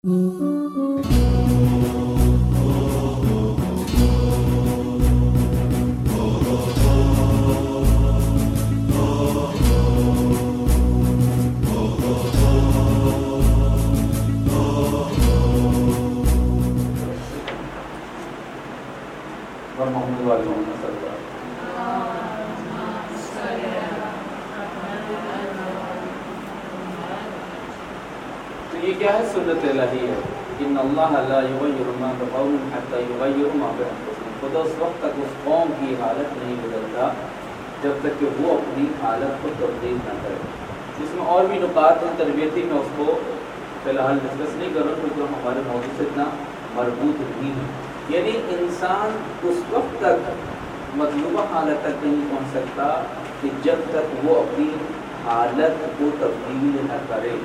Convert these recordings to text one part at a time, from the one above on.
یہ کیا ہے؟ سنت الہی ہے. ان اللہ لا یغیر ما بقوم حتی یغیروا ما بانفسہم. خدا اس وقت تک اس قوم کی حالت نہیں بدلتا جب تک کہ وہ اپنی حالت کو تبدیل نہ کرے. اس میں اور بھی نکات ہیں تربیتی، میں اس کو فی الحال ڈسکس نہیں کر رہا کیونکہ ہمارے موضوع سے اتنا مربوط نہیں ہے. یعنی انسان اس وقت تک مطلوبہ حالت تک نہیں پہنچ سکتا کہ جب تک وہ اپنی حالت کو تبدیل نہ کرے،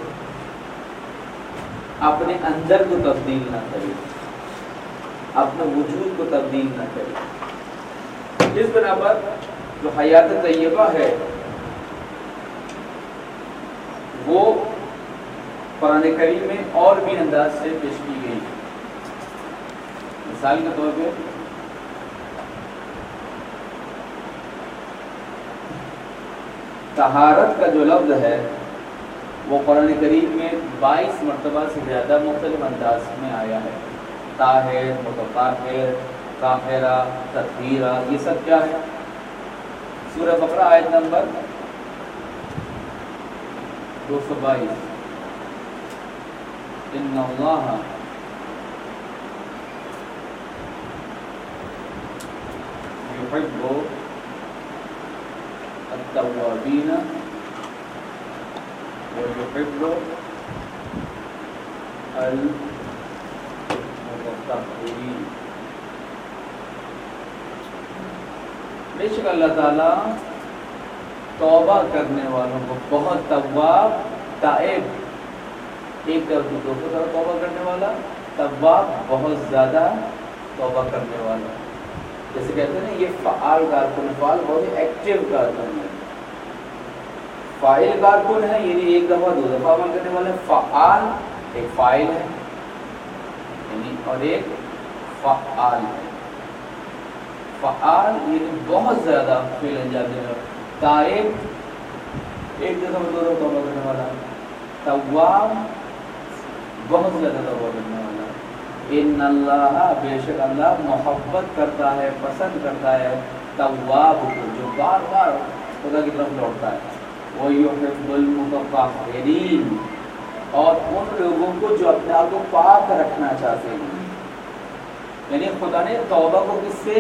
اپنے اندر کو تبدیل نہ کرے، اپنے وجود کو تبدیل نہ کرے. اس بنا پر جو حیات طیبہ ہے وہ قرآن کریم میں اور بھی انداز سے پیش کی گئی. مثال کے طور پہ طہارت کا جو لفظ ہے وہ قرآن کریم میں 22 مرتبہ سے زیادہ مختلف انداز میں آیا ہے. طاہر، متطہر، طاہرہ، تطہیرہ، یہ سب کیا ہے؟ سورہ بقرہ آیت نمبر 222. ان اللہ یحب التوابین وَيُحِبُّ الْمُتَطَهِّرِينَ. بے شک اللہ تعالیٰ توبہ کرنے والوں کو بہت تواب، تائب ایک طرف دوسری طرف توبہ کرنے والا، تواب بہت زیادہ توبہ کرنے والا. جیسے کہتے ہیں نا یہ فعال کارکن، فعال بہت ایکٹیو کارکن ہے. فاعل کارکن ہے یعنی ایک دفعہ دو دفعہ عمل کرنے والا. فعال ایک فاعل ہے یعنی اور ایک فعال ہے. فعال یعنی بہت زیادہ فعل انجام دینے والا. تائب ایک دفعہ دو دفعہ توبہ کرنے والا. تواب بہت زیادہ توبہ کرنے والا. ان اللہ بے شک اللہ محبت کرتا ہے، پسند کرتا ہے تواب کو جو بار بار خدا کی طرف لوٹتا ہے. وَيُحِبُّ الْمُتَطَهِّرِينَ اور ان لوگوں کو جو اپنے آپ کو پاک رکھنا چاہتے ہیں. یعنی خدا نے توبہ کو کس سے؟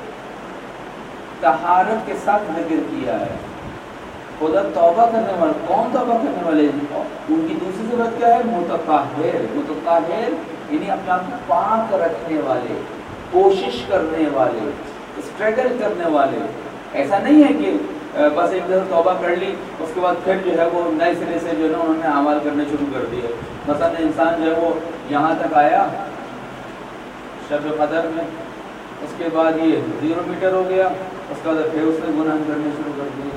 طہارت کے ساتھ ذکر کیا ہے. خدا توبہ کرنے والے کون توبہ کرنے والے ہیں؟ ان کی دوسری صفت کیا ہے؟ متطہر. متطہر یعنی اپنے آپ کو پاک رکھنے والے، کوشش کرنے والے، اسٹرگل کرنے والے. ایسا نہیں ہے کہ بس ایک دفعہ توبہ کر لی اس کے بعد پھر جو ہے وہ نئے سرے سے جو ہے نا انہوں نے اعمال کرنے شروع کر دیے. مثلا انسان جو ہے وہ یہاں تک آیا شب قدر میں، اس کے بعد یہ 0 میٹر ہو گیا، اس کے بعد پھر اس نے گناہ کرنے شروع کر دیے.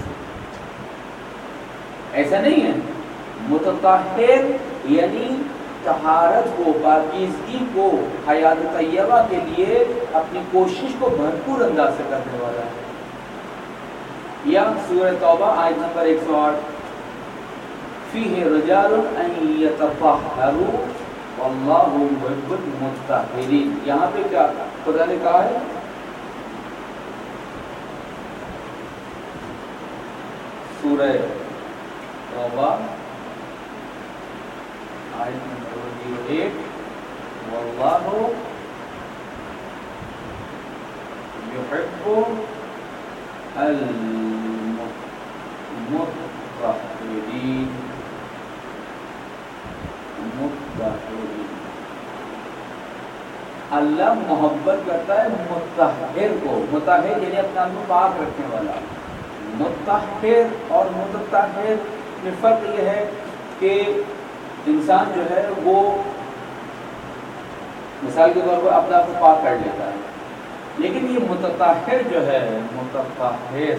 ایسا نہیں ہے. متطہر یعنی طہارت کو، پاکیزگی کو حیات طیبہ کے لیے اپنی کوشش کو بھرپور انداز سے کرنے والا ہے. یا سورہ توبہ آیت نمبر 108 فیہ رجال ان یتطہروا واللہ یحب المطہرین. یہاں پہ کیا خدا نے کہا ہے؟ سورہ توبہ آیت نمبر 08 واللہ یحب المطہرین. اللہ محبت کرتا ہے مطہر کو. مطہر یعنی اپنے آپ کو پاک رکھنے والا. مطہر اور متطہر میں فرق یہ ہے کہ انسان جو ہے وہ مثال کے طور پر اپنے آپ کو پاک کر لیتا ہے، لیکن یہ متطہر جو ہے، متطہر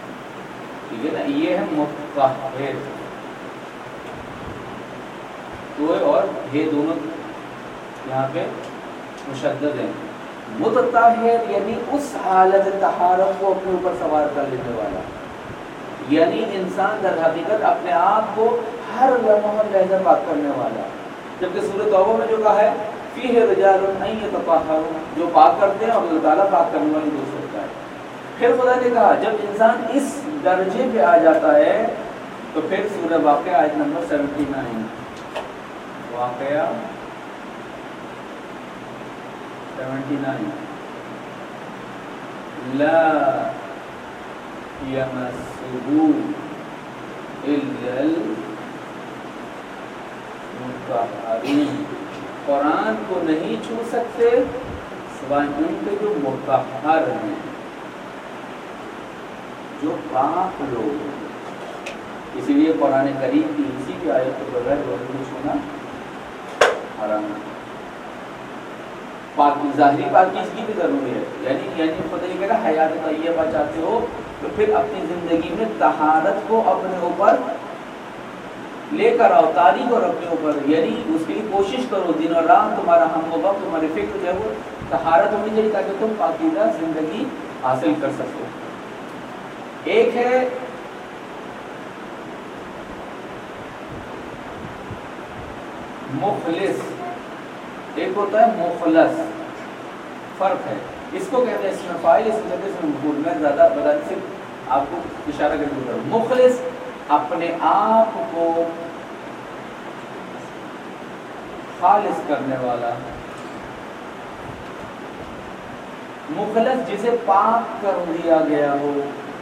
ٹھیک ہے نا، یہ ہے متطہر. تو اور یہ دونوں یہاں پہ مشدد ہیں. متطہر یعنی اس حالت طہارت کو اپنے اوپر سوار کر لینے والا، یعنی انسان در حقیقت اپنے آپ کو ہر لمحہ لہجہ پاک کرنے والا. جبکہ سورۃ توبہ میں جو کہا ہے فیہ رجال یتطہرون، جو پاک کرتے ہیں اور اللہ تعالیٰ پاک کرنے والی دوست ہوتا ہے. پھر خدا نے کہا جب انسان اس درجے پہ آ جاتا ہے تو پھر سورہ واقعہ آیت نمبر 79، واقعہ 79، لا یمسہ الا المطہرون، قرآن کو نہیں چھو سکتے سوائے ان کے جو مطہر ہیں، جو پاک لوگ ہیں. اسی لیے قرآن کریم کی اسی کی آیت کے بغیر وضو چھونا حرام ہے. ظاہری پاکیزگی بھی ضروری ہے، یعنی خدا یہ کہہ رہا ہے حیات طیبہ چاہتے ہو تو پھر اپنی زندگی میں طہارت کو اپنے اوپر لے کر آؤ، تاریخ اور اپنے اوپر، یعنی اس کے لیے کوشش کرو دن اور رات تمہارا ہم و وقت تمہاری فکر جو ہے وہ طہارت ہونی چاہیے تاکہ تم پاکیزہ زندگی حاصل کر سکو. ایک ہے مخلص، ایک ہوتا ہے مخلص، فرق ہے. اس کو کہتے ہیں اسم فاعل، اس کو کہتے ہیں اسم مفعول. میں زیادہ بتانے سے آپ کو اشارہ کر دوں گا. مخلص اپنے آپ کو خالص کرنے والا، مخلص جسے پاک کر دیا گیا ہو.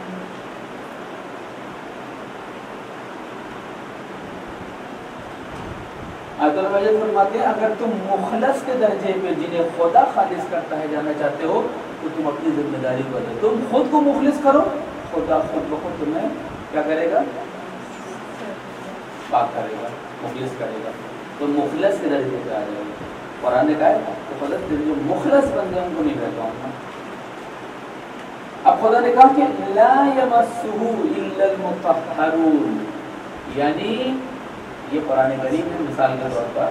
آیت المجید فرماتے ہیں اگر تم مخلص کے درجے پہ جنہیں خدا خالص کرتا ہے جانا چاہتے ہو تو تم اپنی ذمہ داری بدلو. تم خود کو مخلص کرو، خدا خود بخود تمہیں کیا کرے گا؟ پاک کرے گا، مخلص کرے گا. تو مخلص کے درجے پہ آ جائے گا. قرآن نے کہا ہے تو خدا جو مخلص بندے ان کو نہیں کہتا ہوں. اب خدا نے کہا کہ لا یمسہ الا المطہرون، یعنی یہ قرآن کریم ہے. مثال کے طور پر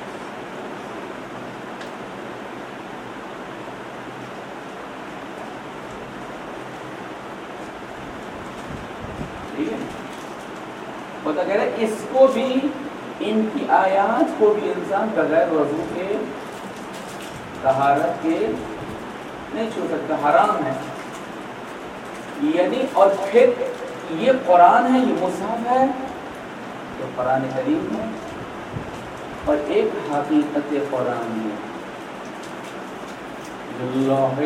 ٹھیک ہے، خدا کہہ رہے اس کو بھی، ان کی آیات کو بھی انسان بغیر وضو کے طہارت کے نہیں چھو سکتا، حرام ہے. یعنی اور پھر یہ قرآن ہے، یہ مصحف ہے، تو قرآن کریم ہے، اور ایک حقیقت قرآن ہے جو لوح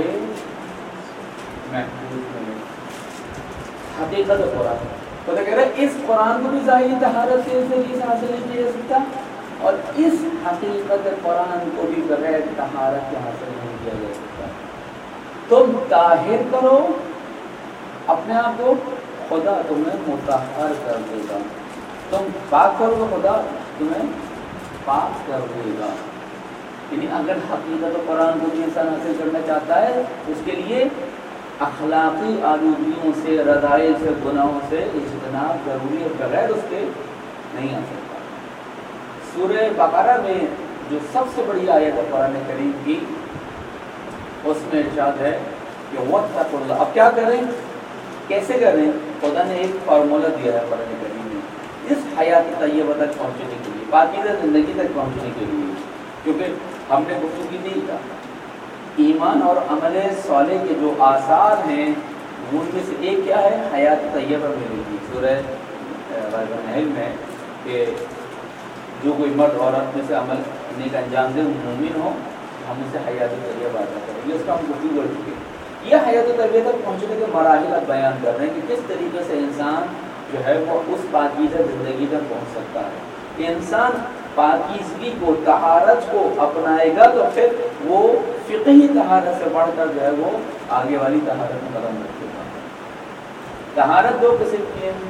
محفوظ ہے. حقیقت قرآن تو کہہ رہے ہیں اس قرآن کو بھی ظاہری طہارت سے حاصل نہیں کیا جا سکتا، اور اس حقیقت قرآن کو بھی بغیر طہارت سے حاصل نہیں کیا جا سکتا. تم طاہر کرو اپنے آپ کو، خدا تمہیں مطہر کر دے گا. تم پاک کرو تو خدا تمہیں پاک کر دے گا. یعنی اگر حقیقت قرآن کو بھی انسان حاصل کرنا چاہتا ہے اس کے لیے اخلاقی آلودگیوں سے، رذائل سے، گناہوں سے اجتناب ضروری ہے، بغیر اس کے نہیں آ سکتا. سورہ بقرہ میں جو سب سے بڑی آیت ہے قرآن کریم کی، اس میں ارشاد ہے کہ وَاتَّقُوا اللَّهَ. اب کیا کریں، کیسے کریں؟ خدا نے ایک فارمولہ دیا ہے قرآن کریم میں اس حیات طیبہ تک پہنچنے کے لیے، پاکیزہ زندگی تک پہنچنے کے لیے. کیونکہ ہم نے گفتگو کی تھی ایمان اور عمل صالح کے جو آثار ہیں ان میں سے ایک کیا ہے؟ حیات طیبہ ملے گی. سورہ نحل میں کہ جو کوئی مرد عورت میں سے عمل نیک انجام دے مومن ہو، ہم اسے حیات طیبہ عطا کریں گے. اس کا ہم گفتگو کر چکے. یہ حیات طیبہ تک پہنچنے کے مراحل اب بیان کر رہے ہیں کہ کس طریقے سے انسان جو ہے وہ اس پاکیزہ زندگی تک پہنچ سکتا ہے. کہ انسان پاکیزگی کو، طہارت کو اپنائے گا تو پھر وہ فقہی طہارت سے بڑھ کر جو ہے وہ آگے والی طہارت میں قدم رکھے گا. طہارت دو قسم کی ہے،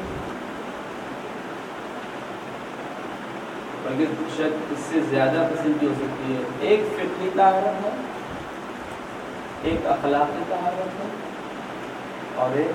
بلکہ شاید اس سے زیادہ قسم کی ہو سکتی ہے. ایک فقہی طہارت ہے، ایک اخلاقی طہارت ہے، اور ایک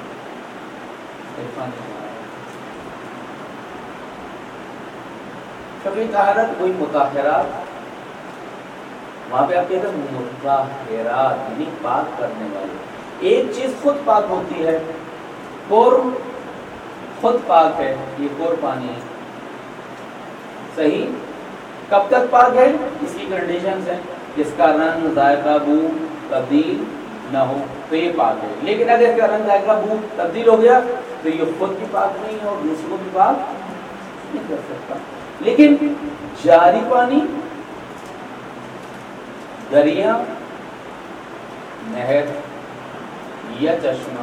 عرفانی طہارت. فقہی طہارت وہی مطہرات، وہاں پہ آپ کہتے ہیں مطہرات یعنی پاک کرنے والے۔ ایک چیز خود پاک ہوتی ہے، کور خود پاک ہے، یہ کور پانی ہے، صحیح؟ کب تک پاک ہے؟ اس کی کنڈیشنز ہیں، جس کا رنگ ذائقہ بو تبدیل نہ ہو تو یہ پاک ہے۔ لیکن اگر اس کا رنگ ذائقہ بو تبدیل ہو گیا تو یہ خود بھی پاک نہیں ہے اور دوسروں کو بھی پاک نہیں کر سکتا۔ لیکن جاری پانی، دریا، نہر یا چشمہ،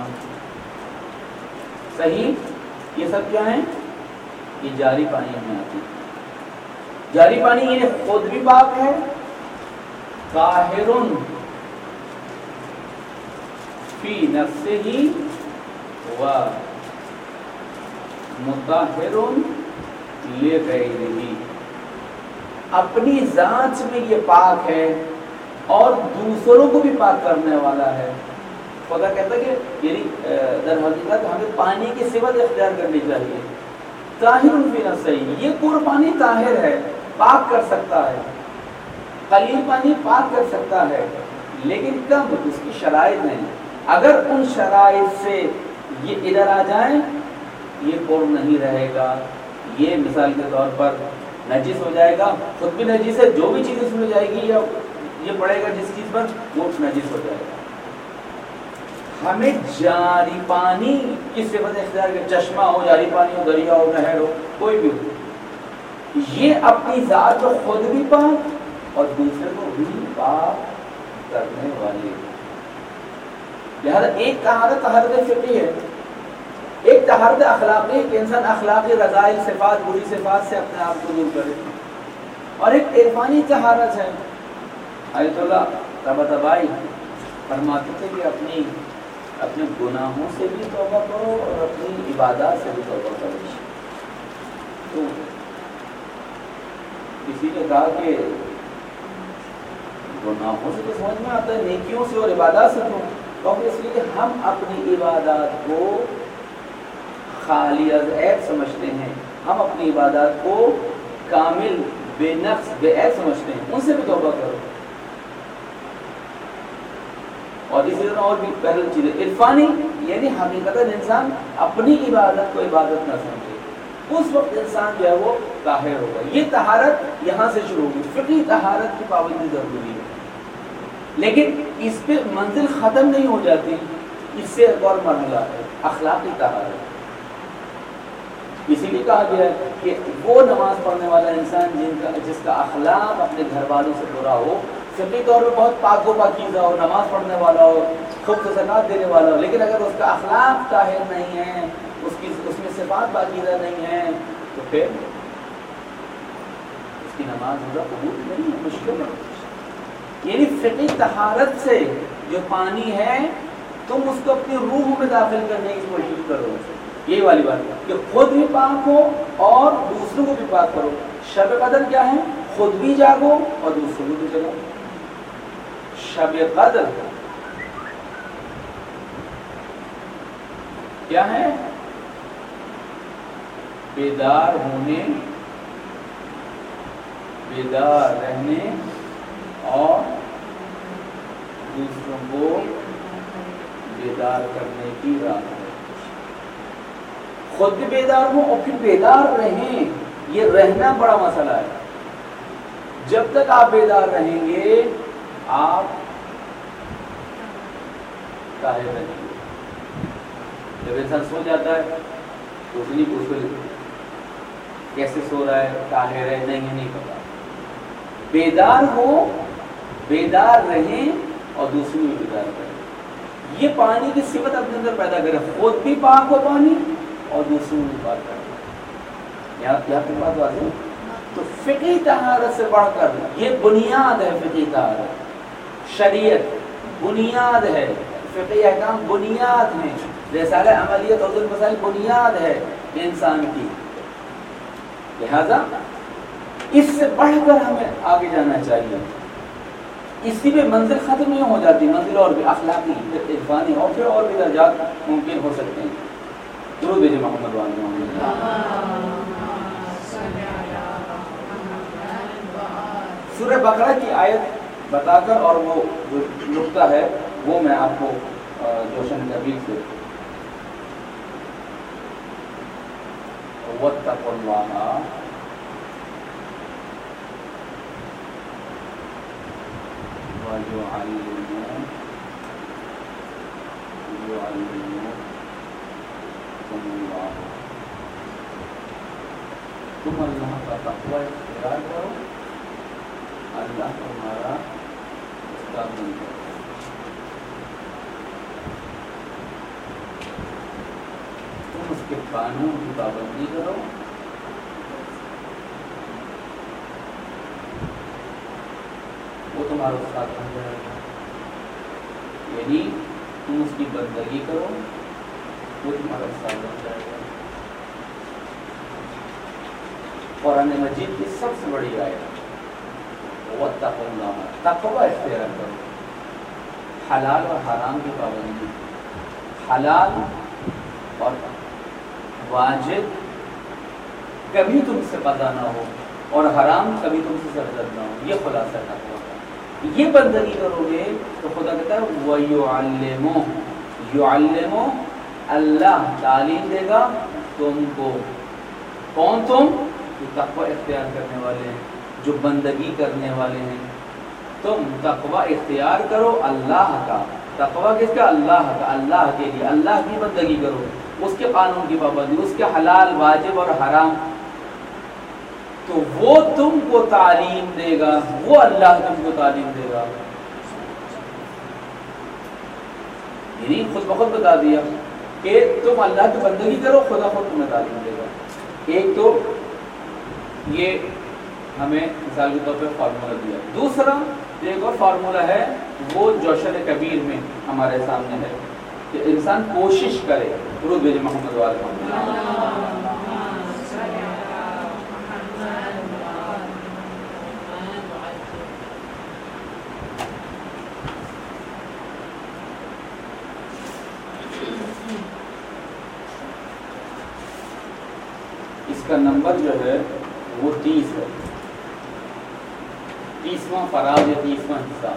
صحیح، یہ سب کیا ہیں؟ یہ جاری پانی ہمیں آتی ہے۔ جاری پانی یہ خود بھی پاک ہے، طاہرٌ فی نفسہ و مطہرٌ لغیرہ، اپنی ذات میں یہ پاک ہے اور دوسروں کو بھی پاک کرنے والا ہے۔ خدا کہتا ہے کہ یعنی در حقیقت ہمیں پانی کی صفت اختیار کرنی چاہیے، طاہر فی نفسہ، یہ پورا پانی طاہر ہے، پاک کر سکتا ہے، قلیل پانی پاک کر سکتا ہے، لیکن کب؟ اس کی شرائط نہیں۔ اگر ان شرائط سے یہ ادھر آ جائیں، یہ پور نہیں رہے گا، یہ مثال کے طور پر نجس ہو جائے گا، خود بھی نجس ہے، جو بھی چیز اس میں جائے گی یا یہ پڑے گا جس چیز پر وہ نجس ہو جائے گا۔ ہمیں جاری پانی کی صفت اختیار کر، چشمہ ہو، جاری پانی ہو، دریا ہو، نہر ہو، کوئی بھی ہو، یہ اپنی ذات کو خود بھی پاک اور دوسرے کو بھی پاک کرنے والی۔ لہذا ایک طہارت طہارت فقہی ہے، ایک طہارت اخلاقی کہ انسان اخلاقی رذائل صفات بری صفات سے اپنے آپ کو دور کرے، اور ایک عرفانی طہارت ہے۔ آیت اللہ طباطبائی فرماتے تھے کہ اپنے گناہوں سے بھی توبہ کرو اور اپنی عبادات سے بھی توبہ کرو۔ تو کسی نے کہا کہ گناہوں سے تو سمجھ میں آتا ہے، نیکیوں سے اور عبادات سے تو اس لیے کہ ہم اپنی عبادات کو خالی از عیب سمجھتے ہیں، ہم اپنی عبادات کو کامل بے نقص بے عیب سمجھتے ہیں، ان سے بھی توبہ کرو۔ اور اسی طرح اور بھی پہلے چیزیں عرفانی یعنی حقیقت انسان اپنی عبادت کو عبادت نہ سمجھے، اس وقت انسان جو ہے وہ طاہر ہوگا۔ یہ طہارت یہاں سے شروع ہوگی، فقہی طہارت کی پابندی ضروری ہے، لیکن اس پہ منزل ختم نہیں ہو جاتی، اس سے ایک اور مرحلہ ہے اخلاقی طہارت۔ اسی لیے کہا گیا ہے کہ وہ نماز پڑھنے والا انسان جس کا اخلاق اپنے گھر والوں سے برا ہو، فقہی طور پہ بہت پاک و پاکیزہ ہو، نماز پڑھنے والا ہو، خوب سے زکات دینے والا ہو، لیکن اگر اس کا اخلاق طاہر نہیں ہے، اس میں صفات پاکیزہ نہیں ہے، تو پھر اس کی نماز روزہ قبول نہیں ہے، مشکل ہے۔ یعنی فقہی طہارت سے جو پانی ہے تم اس کو اپنی روح میں داخل کرنے کی کوشش کرو، یہی والی بات ہے کہ خود بھی پاک ہو اور دوسروں کو بھی پاک کرو۔ شب قدر کیا ہے؟ خود بھی جاگو اور دوسروں کو بھی جگاؤ۔ شب قدر کیا ہے؟ بیدار ہونے، بیدار رہنے اور دوسروں کو بیدار کرنے کی رات ہے۔ خود بھی بیدار ہوں اور پھر بیدار رہیں، یہ رہنا بڑا مسئلہ ہے۔ جب تک آپ بیدار رہیں گے آپ طاہر رہیں گے۔ جب انسان سو جاتا ہے تو اس لیے پوچھو کیسے سو رہا ہے، طاہر ہے نہیں پتا۔ بیدار ہو، بیدار رہیں اور دوسروں بھی بیدار کریں، یہ پانی کی صفت اپنے اندر پیدا کرے، خود بھی پاک ہو پانی اور دوسروں بھی پاک کرے۔ یہاں کی بات واضح ہے۔ تو فقہی طہارت سے بڑھ کر یہ بنیاد ہے، فقہی طہارت شریعت بنیاد ہے، فقہی احکام بنیاد ہیں، رسالہ عملیت اور المسائل بنیاد ہے انسان کی۔ لہذا اس سے بڑھ کر ہمیں آگے جانا چاہیے، اسی پہ منزل ختم نہیں ہو جاتی، منزل اور بھی اخلاقی عرفانی اور پھر اور بھی درجات ممکن ہو سکتے ہیں۔ درود بھیجے محمد وعلی محمد۔ سورہ بقرہ کی آیت بتا کر اور وہ جو نقطہ ہے وہ میں آپ کو جوشن کبیر سے وَاتَّقُوا اللَّهَ وَيُعَلِّمُكُمُ اللَّهُ تم اللہ کا تقوی اختیار کرو، اللہ تمہارا استاد بن جائے۔ تم اس کے قانون کی پابندی کرو، وہ تمہارا استاد بن جائے گا۔ یعنی تم اس کی بندگی کرو، وہ تمہارا استاد بن جائے گا۔ قرآن مجید کی سب سے بڑی آیت وَاتَّقُوا اللَّهَ، تقوی اختیار کرو، حلال اور حرام کی پابندی، حلال اور واجب کبھی تم سے قضا نہ ہو اور حرام کبھی تم سے سرزد نہ ہو، یہ خلاصہ تقوی کا۔ یہ بندگی کرو گے تو خدا کہتا ہے وَيُعَلِّمُ، اللہ تعلیم دے گا تم کو۔ کون؟ تم جو تقوی اختیار کرنے والے ہیں، جو بندگی کرنے والے ہیں۔ تم تقوی اختیار کرو اللہ کا، تقوی کس کا؟ اللہ کا، اللہ کے لیے، اللہ کی بندگی کرو، اس کے قانون کی پابندی، اس کے حلال واجب اور حرام، تو وہ تم کو تعلیم دے گا، وہ اللہ تم کو تعلیم دے گا۔ یعنی خود بخود بتا دیا کہ تم اللہ کی بندگی کرو، خدا خود تمہیں تعلیم دے گا۔ ایک تو یہ ہمیں مثال کے طور پہ فارمولہ دیا۔ دوسرا ایک اور فارمولہ ہے، وہ جوشن کبیر میں ہمارے سامنے ہے کہ انسان کوشش کرے۔ درود بھیجے محمد والے۔ اس کا نمبر جو ہے وہ 30 ہے، 30واں فراز یا 30واں حصہ۔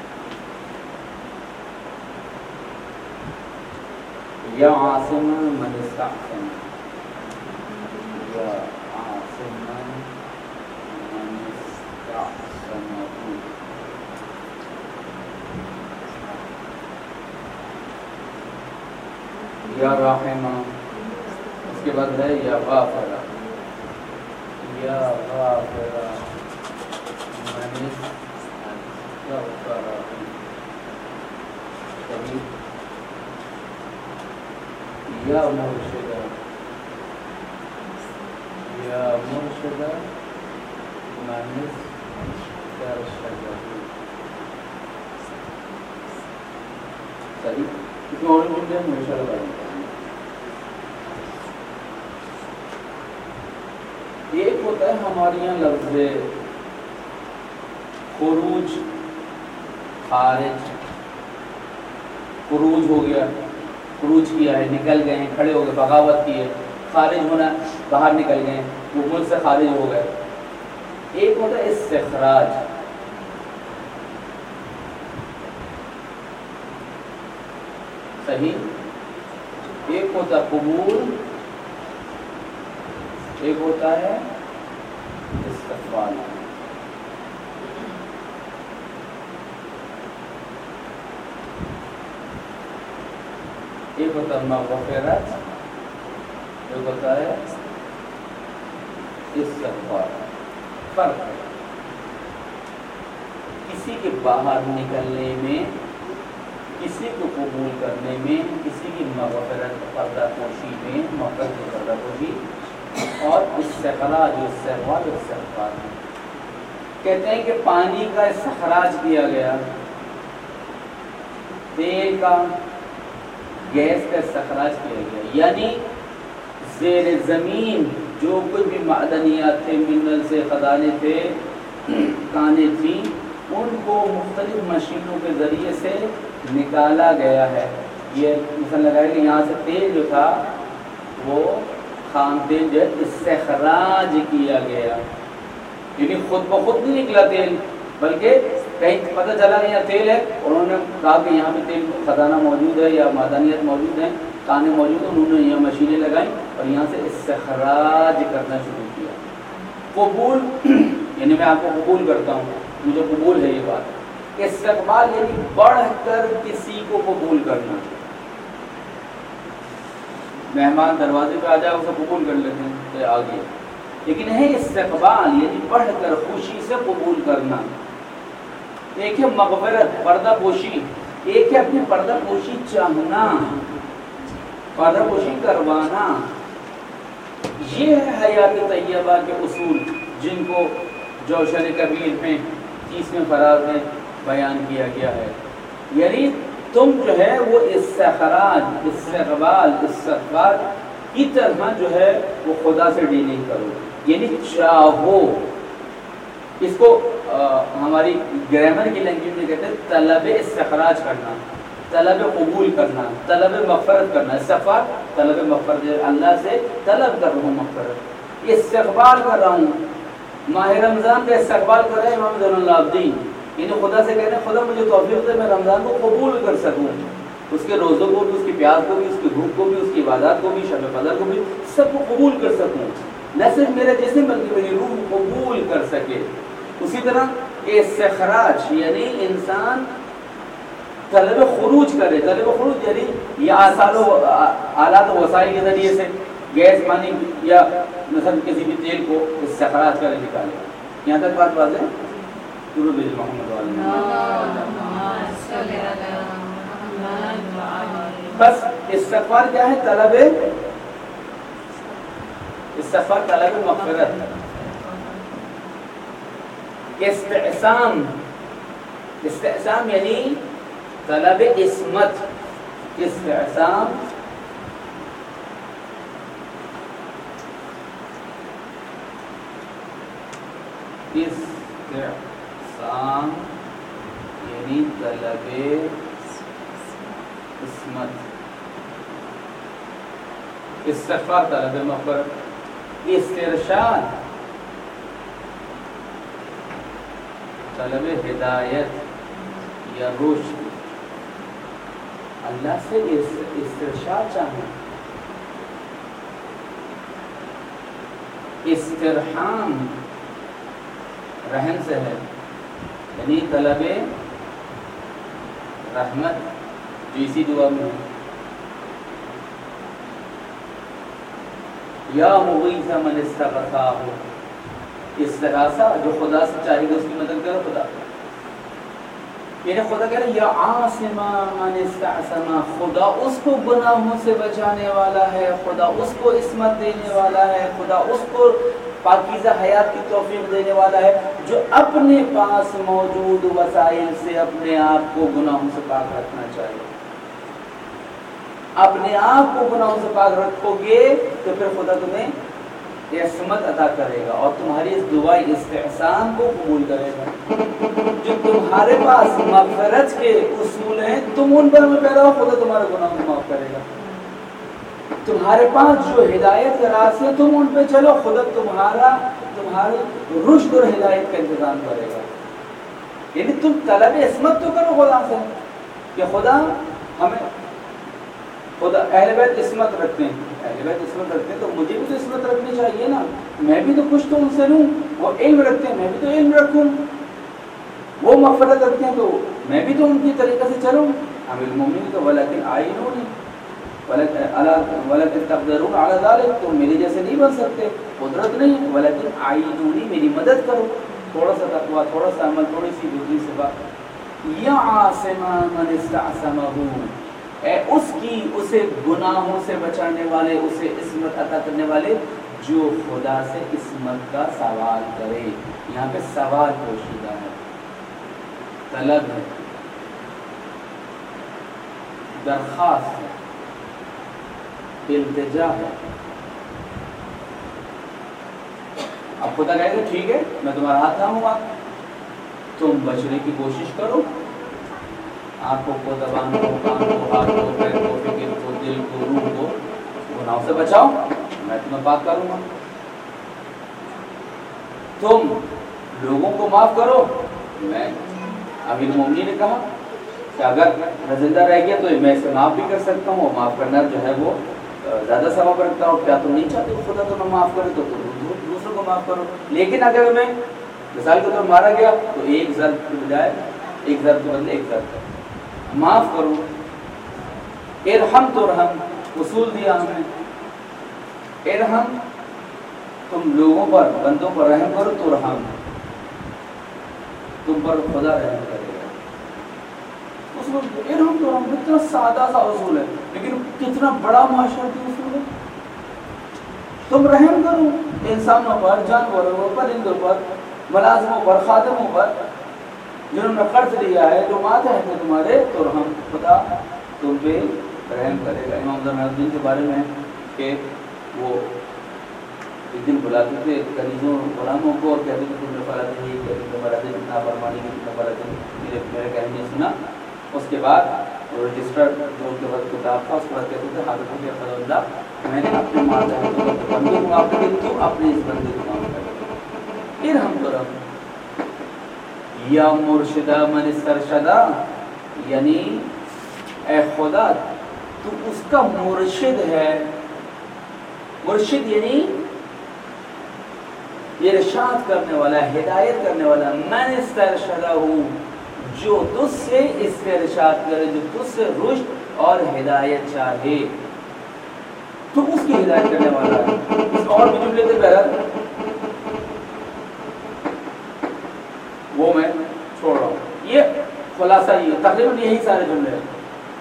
یا عاصم من استحسن، یا عاصم من استحسن، یا راحمہ، اس کے بعد ہے یا غافرہ، یا غافرہ من استغفر، یا مرشدہ، یا مرشدہ من استرشدہ۔ صحیح؟ اس میں اور بول دیں ہمیشہ لگائیں۔ ایک ہوتا ہے ہمارے یہاں لفظ خروج، خارج، خروج ہو گیا، خروج کیا ہے، نکل گئے ہیں، کھڑے ہو گئے، بغاوت کی ہے۔ خارج ہونا، باہر نکل گئے، وہ ملک سے خارج ہو گئے۔ ایک ہوتا ہے استخراج، صحیح؟ ایک ہوتا ہے قبول، ایک ہوتا ہے استقبال۔ ایک ہوتا ہے مغفرت، ایک ہوتا ہے استغفار۔ فرق ہے کسی کے باہر نکلنے میں، کسی کو قبول کرنے میں، کسی کی مغفرت پردہ پوشی میں، مغفرت کی پردہ پوشی، اور استخراج، استغفار، استغفار۔ کہتے ہیں کہ پانی کا استخراج کیا گیا، تیل کا، گیس کا استخراج کیا گیا، یعنی زیر زمین جو کچھ بھی معدنیات تھے، منرل سے خزانے تھے، کانیں تھیں، ان کو مختلف مشینوں کے ذریعے سے نکالا گیا ہے۔ یہ مثلا لگایا کہ یہاں سے تیل جو تھا وہ خام تیل جو ہے استخراج کیا گیا، یعنی خود بخود نہیں نکلا تیل، بلکہ کہیں پتہ چلا کہ یہاں تیل ہے اور انہوں نے کہا کہ یہاں بھی تیل خزانہ موجود ہے یا معدنیات موجود ہیں، کانے موجود ہیں، انہوں نے یہاں مشینیں لگائیں اور یہاں سے استخراج کرنا شروع کیا۔ قبول یعنی میں آپ کو قبول کرتا ہوں، مجھے قبول ہے یہ بات۔ استقبال یعنی بڑھ کر کسی کو قبول کرنا، مہمان دروازے پہ آ جائے اسے قبول کر لیتے ہیں تو آ گیا، لیکن ہے استقبال یعنی بڑھ کر خوشی سے قبول کرنا۔ ایک ہے مغفرت، پردہ پوشی، ایک ہے اپنی پردہ پوشی چاہنا، پردہ پوشی کروانا۔ یہ ہے حیات طیبہ کے اصول جن کو جوشن کبیر میں 30ویں فراز میں بیان کیا گیا ہے۔ یعنی تم جو ہے وہ استخراج، استقبال، استقبال کی طرح جو ہے وہ خدا سے ڈیلنگ کرو، یعنی چاہو۔ اس کو ہماری گرامر کی لینگویج میں کہتے ہیں طلب استخراج کرنا، طلب قبول کرنا، طلب مغفرت کرنا۔ استغفار طلب مغفرت، اللہ سے طلب کر رہا ہوں مغفرت، استقبال کر رہا ہوں۔ ماہ رمضان کا استقبال کر رہے ہیں امام زین العابدین، یعنی خدا سے کہتے ہیں خدا مجھے توفیق دے میں رمضان کو قبول کر سکوں، اس کے روزوں کو بھی، اس کی پیاس کو بھی، اس کی بھوک کو بھی، اس کی عبادات کو بھی، شب قدر کو بھی، سب کو قبول کر سکوں، نہ صرف میرا جسم بلکہ میری روح قبول کر سکے۔ اسی طرح استخراج یعنی انسان طلب خروج کرے، طلب خروج یعنی یہ آلات و وسائل کے ذریعے سے گیس، پانی یا مثلا کسی بھی تیل کو استخراج کرے، نکالے۔ یہاں تک بات واضح ہے؟ بس استغفار کیا ہے؟ طلب استغفار، طلب مغفرت۔ استعصام، استعصام یعنی طلب عصمت، استعصام استعصام یعنی طلب عصمت، استغفار طلب مغفرت، استرشاد طلب ہدایت یا رشد، اللہ سے استرشاد چاہنا۔ استرحام رحم سے ہے، یعنی طلب رحمت جو اسی دعا میں ہے۔ یا مغیث من استغاثہ، استغاثہ جو خدا سے چاہے گا اس کی مدد کرو خدا، یعنی خدا کہہ رہا ہے یا عاصم من استعصم، خدا اس کو گناہوں سے بچانے والا ہے، خدا اس کو عصمت دینے والا ہے، خدا اس کو پاکیزہ حیات کی توفیق دینے والا ہے جو اپنے پاس موجود وسائل سے اپنے آپ کو گناہوں سے پاک رکھنا چاہیے۔ اپنے آپ کو گناہوں سے پاک رکھو گے تو پھر خدا تمہیں عصمت عطا کرے گا اور تمہاری اس دعائے استحسان کو قبول کرے گا۔ جو تمہارے پاس مغفرت کے اصول ہیں تم ان پر میں پیدا ہو، خدا تمہارے گناہوں کو معاف کرے گا۔ تمہارے پاس جو ہدایت کا راستہ ہے تم ان پہ چلو، خدا تمہارے رشد اور ہدایت کا انتظام کرے گا۔ یعنی تم طلب عصمت تو کرو خدا سے کہ خدا ہمیں، خدا اہل بیت عصمت رکھتے ہیں، اہل بیت عصمت رکھتے ہیں تو مجھے بھی تو عصمت رکھنی چاہیے نا، میں بھی تو کچھ تو ان سے لوں۔ وہ علم رکھتے ہیں میں بھی تو علم رکھوں، وہ مغفرت رکھتے ہیں تو میں بھی تو ان کی طریقے سے چلوں۔ ہم المومنین تو ولکن اعینونی ولکن تقدرون علی ذلک، تم میرے جیسے نہیں بن سکتے، قدرت نہیں، ولکن اعینونی میری مدد کرو، تھوڑا سا تقویٰ، تھوڑا سا عمل، تھوڑی سی دوسری صفات۔ یا عاصم من استعصمہ، اے اس کی اسے گناہوں سے بچانے والے، اسے عصمت عطا کرنے والے جو خدا سے عصمت کا سوال کرے۔ یہاں پہ سوال پوشیدہ ہے، طلب ہے، درخواست ہے، التجا ہے۔ اب خدا کہے گا ٹھیک ہے میں تمہارا ہاتھ تھاموں گا، تم بچنے کی کوشش کرو، آنکھوں کو، زبان کو، کان کو، ہاتھ کو، پیر کو، فکر کو، دل کو، روح کو گناہوں سے بچاؤ، میں تمہیں پاک کروں گا۔ تم لوگوں کو معاف کرو. میں امیر مومنی نے کہا کہ اگر میں زندہ رہ گیا تو میں اسے معاف بھی کر سکتا ہوں, اور معاف کرنا جو ہے وہ زیادہ ثواب رکھتا ہوں. کیا تم نہیں چاہتے خدا تمہیں معاف کرے تو دوسروں کو معاف کرو. لیکن اگر میں مثال کے طور پر مارا گیا تو ایک ضرب کے بجائے ایک ضرب کے بدلے ایک ضرب معاف کرو. ارحم تو رحم اصول دیا ہم نے. ارحم تم لوگوں پر بندوں پر رحم کرو تو رحم تم پر خدا رحم کرے گا. ارحم تو رحم کتنا سادہ سا اصول ہے لیکن کتنا بڑا معاشرتی اصول ہے. تم رحم کرو انسانوں پر, جانوروں پر, پرندوں پر, ملازموں پر, خادموں پر جنہوں نے قرض لیا ہے, جو ماتحت ہیں تمہارے, تو رحم خدا تم پہ رحم کرے گا. امام ذوالفقار کے بارے میں کہ وہ ایک دن بلاتے تھے کنیزوں غلاموں کو اور کہتے تھے تم نے فلاں دن یہ کہتے تمہارا دن اتنا فرمانی کی اتنا فلاں دن میرے کہنے سنا. اس کے بعد رجسٹر جو کے بعد کتاب تھا اس کے بعد کہتے تھے حضرت فضل اللہ میں نے اپنے ماتحت بندے کو معاف کر دیا, تو اپنے اس بندے کو معاف کر دیا. پھر ہم تو یا مرشدہ من استرشدہ, یعنی اے خدا تو اس کا مرشد ہے. مرشد یعنی یہ ارشاد کرنے والا, ہدایت کرنے والا. من استرشدہ جو تجھ سے اس سے ارشاد کرے, جو تجھ سے رشد اور ہدایت چاہے, تو اس کی ہدایت کرنے والا ہے. اس اور بھی جملے تھے بہرحال وہ میں چھوڑ رہا ہوں. یہ خلاصہ یہ تقریباً یہی سارے جملے ہیں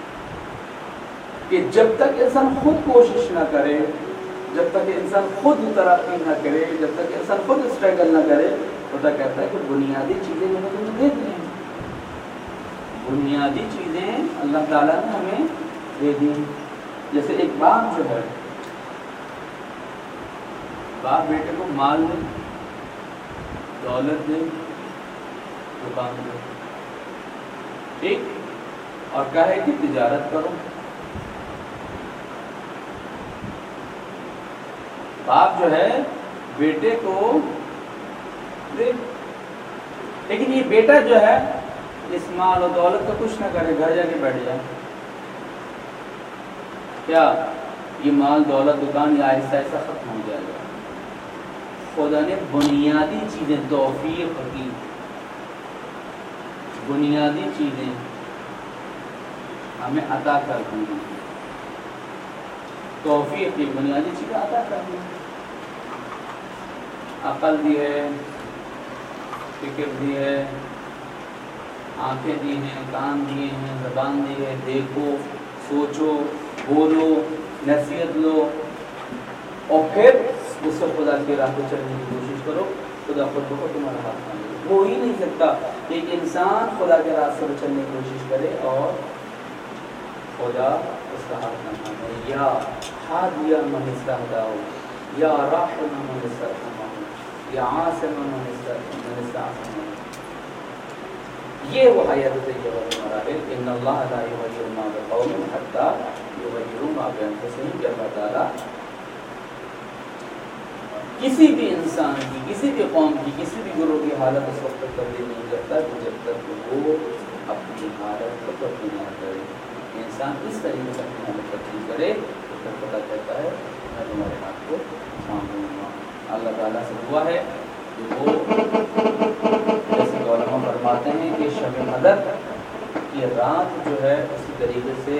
کہ جب تک انسان خود کوشش نہ کرے, جب تک انسان خود ترقی نہ کرے, جب تک انسان خود اسٹرگل نہ کرے, خدا کہتا ہے کہ بنیادی چیزیں میں نے تمہیں دے دی ہیں. بنیادی چیزیں اللہ تعالیٰ نے ہمیں دے دی. جیسے ایک باپ جو ہے, باپ بیٹے کو مال دے, دولت دے, دکان دے, ٹھیک, اور کہے کہ تجارت کرو. باپ جو ہے بیٹے کو دے, لیکن یہ بیٹا جو ہے اس مال و دولت کا کچھ نہ کرے, گھر جا کے بیٹھ جائے. کیا یہ مال دولت دکان یہ آہستہ آہستہ ختم ہو جائے گا. خدا نے بنیادی چیزیں توفیق کی, بنیادی چیزیں ہمیں عطا کر دی. توفیق کی بنیادی چیزیں عطا کر دی. عقل دی ہے, فکر دی ہے, آنکھیں دی ہیں, کان دیے ہیں, زبان دی ہے. دیکھو, سوچو, بولو, نصیحت لو, اور پھر اس سے خدا کی راہ پہ چلنے کی کوشش کرو. خدا خود بخود تمہارا ہاتھ تھام لے. ہو ہی نہیں سکتا کہ ایک انسان خدا کے راستے پہ چلنے کی کوشش کرے اور خدا اس کا ہاتھ نہ تھامے. یا ہادیا من استہداہ, یا راحم من استرحمہ, یا عاصم من استعصمہ. یہ وہ آیت طیبہ کا مراحل. ان اللہ لا یغیر ما بقوم حتی یغیروا ما بانفسہم. کہ اللہ تعالیٰ کسی بھی انسان کی, کسی بھی قوم کی, کسی بھی گروہ کی حالت اس وقت تک تبدیل نہیں کرتا جب تک وہ اپنی حالت کو تبدیل نہ کرے. انسان اس طریقے سے اپنی حالت تبدیل کرے تو پھر پتہ چلتا ہے میں تمہارے ہاتھ کو تھام دوں گا. اللہ تعالیٰ سے دعا ہے کہ وہ جیسے کہ علماء فرماتے ہیں کہ شب قدر کی رات جو ہے اسی طریقے سے